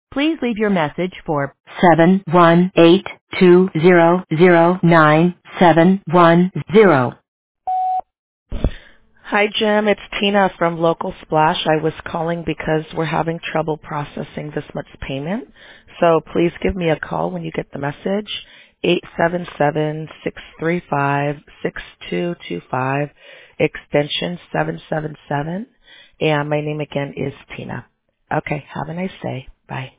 Please leave your message for 718-200-9710. Hi, Jim. It's Tina from Local Splash. I was calling because we're having trouble processing this much payment. So please give me a call when you get the message. 877-635-6225, extension 777. And my name again is Tina. Okay, have a nice day. Bye.